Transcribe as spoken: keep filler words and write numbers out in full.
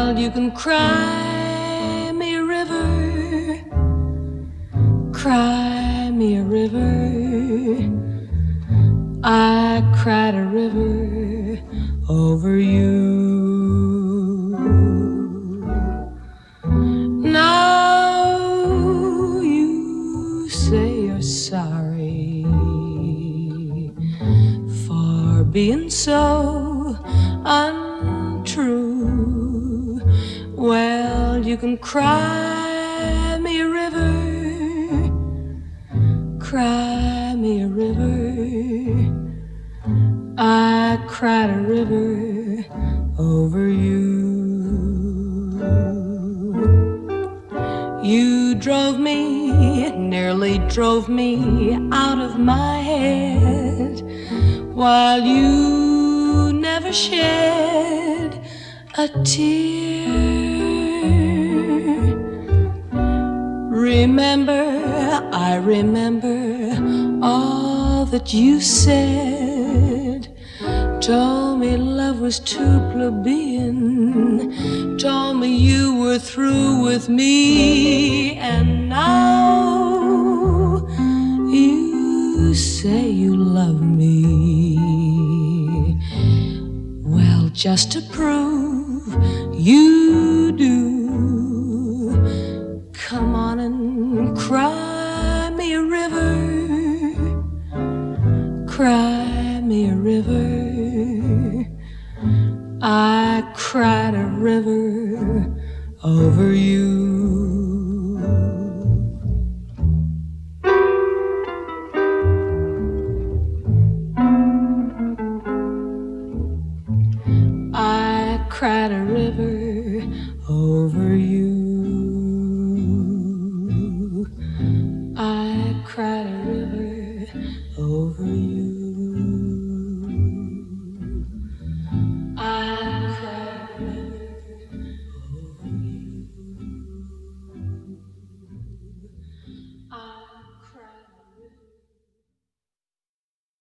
Well, you can cry me a river, cry me a river. I cried a river over you. Now you say you're sorry for being so untrue. Well, you can cry me a river, cry me a river. I cried a river over you. You drove me, nearly drove me out of my head, while you never shed a tear. Remember, I remember all that you said. Told me love was too plebeian, told me you were through with me. And now you say you love me. Well, just to prove you do, come on and cry me a river, cry me a river. I cried a river over you. I cried a river over you.